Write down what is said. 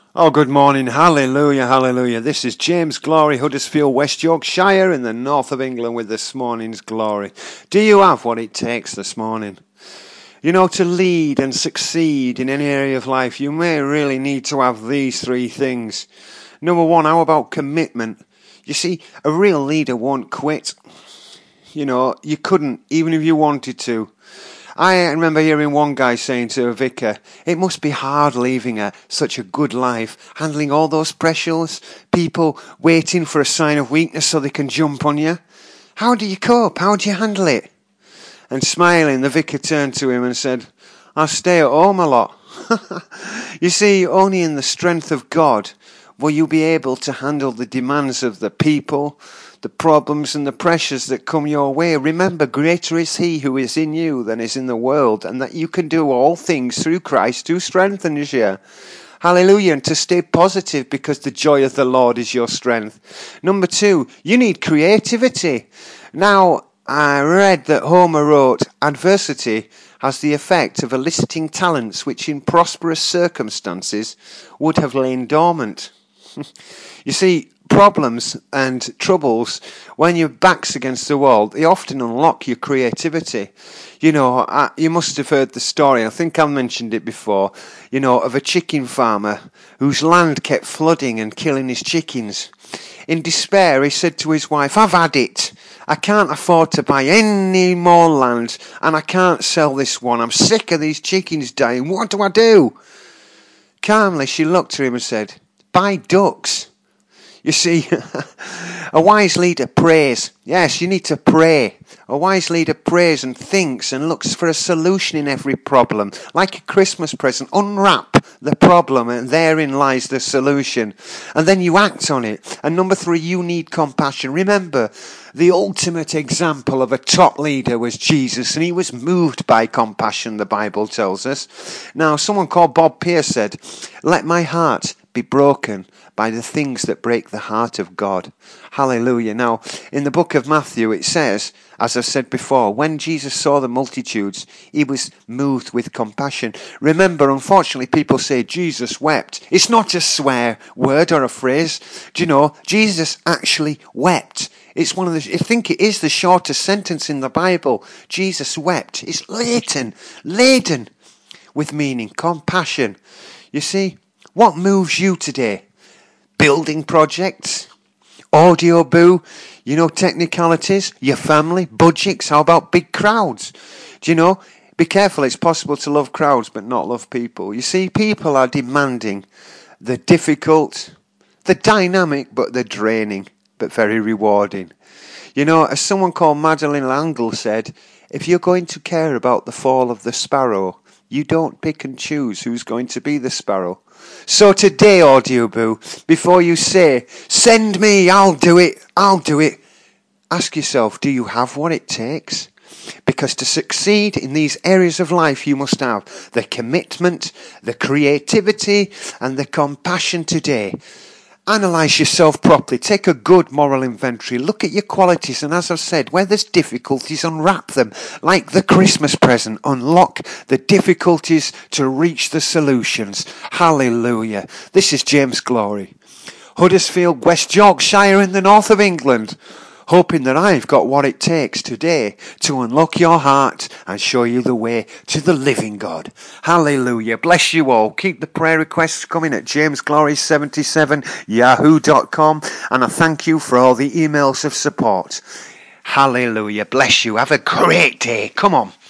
Oh, good morning. Hallelujah, hallelujah. This is James Glory, Huddersfield, West Yorkshire, in the north of England with this morning's glory. Do you have what it takes this morning? You know, to lead and succeed in any area of life, you may really need to have these three things. Number one, how about commitment? You see, a real leader won't quit. You know, you couldn't, even if you wanted to. I remember hearing one guy saying to a vicar, it must be hard leaving such a good life, handling all those precious people waiting for a sign of weakness so they can jump on you. How do you cope? How do you handle it? And smiling, the vicar turned to him and said, I stay at home a lot. You see, only in the strength of God will you be able to handle the demands of the people, the problems and the pressures that come your way. Remember, greater is he who is in you than is in the world, and that you can do all things through Christ who strengthens you. Hallelujah. And to stay positive because the joy of the Lord is your strength. Number two, you need creativity. Now, I read that Homer wrote, adversity has the effect of eliciting talents which in prosperous circumstances would have lain dormant. You see, problems and troubles, when your back's against the wall, they often unlock your creativity. You know, you must have heard the story, I think I've mentioned it before, you know, of a chicken farmer whose land kept flooding and killing his chickens. In despair, he said to his wife, I've had it. I can't afford to buy any more land, and I can't sell this one. I'm sick of these chickens dying. What do I do? Calmly, she looked at him and said, buy ducks. You see, a wise leader prays. Yes, you need to pray. A wise leader prays and thinks and looks for a solution in every problem. Like a Christmas present, unwrap the problem and therein lies the solution. And then you act on it. And number three, you need compassion. Remember, the ultimate example of a top leader was Jesus, and he was moved by compassion, the Bible tells us. Now, someone called Bob Pierce said, let my heart be broken by the things that break the heart of God. Hallelujah. Now, in the book of Matthew, it says, as I've said before, when Jesus saw the multitudes, he was moved with compassion. Remember, unfortunately, people say Jesus wept. It's not a swear word or a phrase. Do you know, Jesus actually wept. It's one of the, I think it is the shortest sentence in the Bible. Jesus wept. It's laden with meaning, compassion. You see, what moves you today? Building projects, audio boo, you know, technicalities, your family, budgets, how about big crowds? Do you know, be careful, it's possible to love crowds but not love people. You see, people are demanding the difficult, the dynamic, but the draining, but very rewarding. You know, as someone called Madeleine L'Angle said, if you're going to care about the fall of the sparrow, you don't pick and choose who's going to be the sparrow. So today, audio boo, before you say, send me, I'll do it, ask yourself, do you have what it takes? Because to succeed in these areas of life, you must have the commitment, the creativity, and the compassion today. Analyse yourself properly. Take a good moral inventory. Look at your qualities. And as I've said, where there's difficulties, unwrap them. Like the Christmas present, unlock the difficulties to reach the solutions. Hallelujah. This is James Glory. Huddersfield, West Yorkshire in the north of England. Hoping that I've got what it takes today to unlock your heart and show you the way to the living God. Hallelujah. Bless you all. Keep the prayer requests coming at jamesglory77yahoo.com, and I thank you for all the emails of support. Hallelujah. Bless you. Have a great day. Come on.